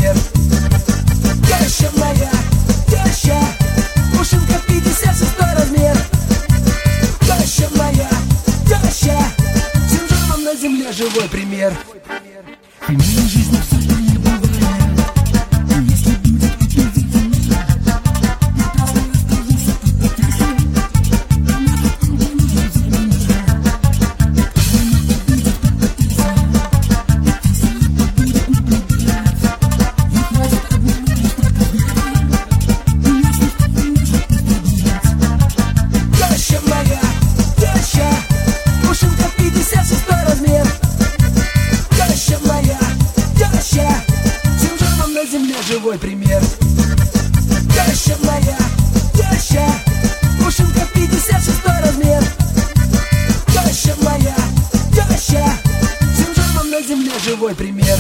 пример. Теща моя, теща, пушинка 56 размер. Теща моя, теща, синдром на земле живой пример. В моей жизни все, что не бывает. И если будет опять за я просто останусь тут потрясен. Она так много нужна за меня. Она будет потрясен. Если будет наблюдать, не хватит одной лишь проказать. И если что-то может победить. Теща моя, теща, пушинка 56 размер. Теща моя, теща, синдром на земле живой пример. Теща моя, теща, пушинка 56 размер. Теща моя, теща, синдром на земле живой пример.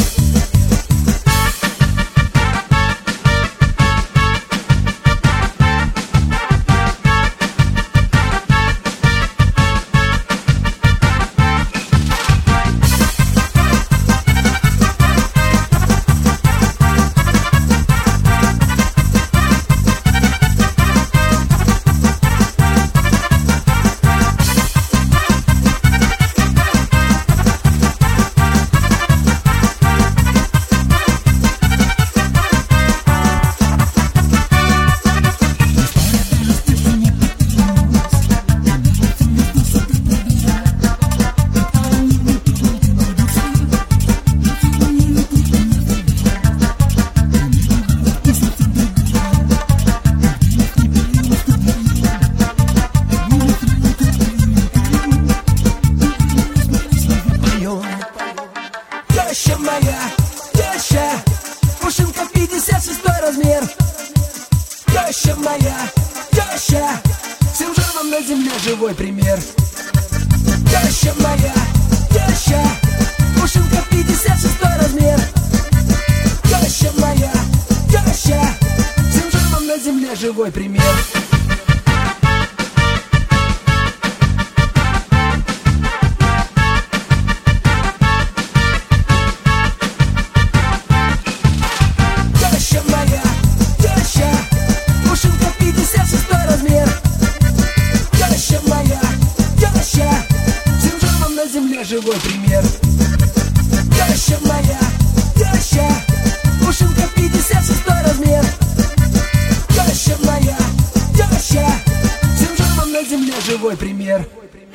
Теща моя, теща, пушинка 56 размер. Теща моя, теща, синдром на земле живой пример. Теща моя, теща, пушинка 56 размер. Теща моя, теща, синдром на земле живой пример. Теща моя, теща, пушинка 56 размер. Теща моя, теща, синдром на земле живой пример. Теща моя, теща, пушинка 56 размер. Теща моя, теща, синдром на земле живой пример.